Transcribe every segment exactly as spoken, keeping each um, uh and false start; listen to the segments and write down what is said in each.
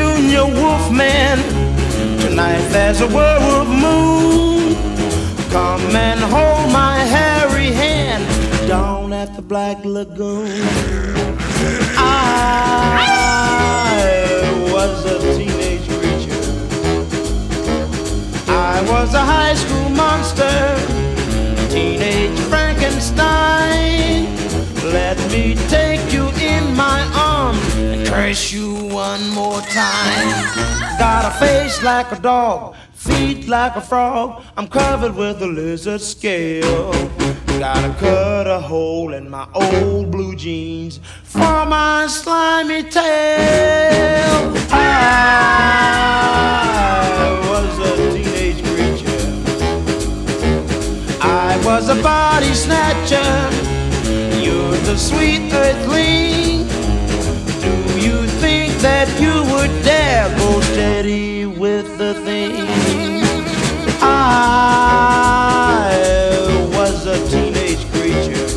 Junior Wolfman. Tonight there's a werewolf moon. Come and hold my hairy hand down at the Black Lagoon. I was a teenage creature. I was a high school monster, teenage Frankenstein. Let me take you in my arms and curse you one more time. Got a face like a dog, feet like a frog. I'm covered with a lizard scale. Gotta cut a hole in my old blue jeans for my slimy tail. I was a teenage creature. I was a body snatcher. You're the sweet earthling. Do you think that you would dare go steady with the thing? I was a teenage creature.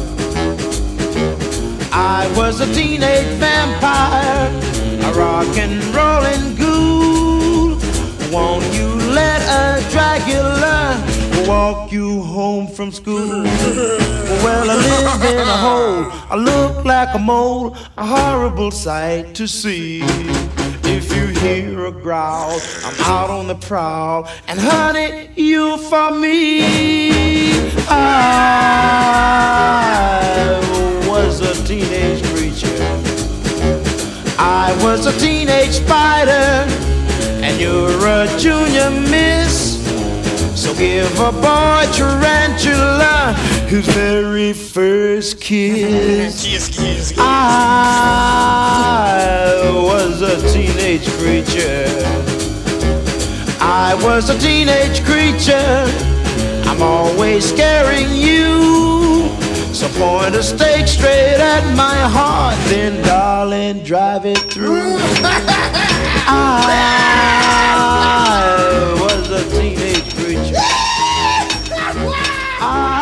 I was a teenage vampire, a rock and rollin' ghoul. Won't you let a Dracula walk you home from school? Well, I live in a hole, I look like a mole, a horrible sight to see. If you hear a growl, I'm out on the prowl, and honey, you for me. I was a teenage creature. I was a teenage spider, and you're a junior miss. So give a boy tarantula his very first kiss. Kiss, kiss, kiss. I was a teenage creature. I was a teenage creature. I'm always scaring you. So point a stake straight at my heart, then darling, drive it through. I was a teenage creature. I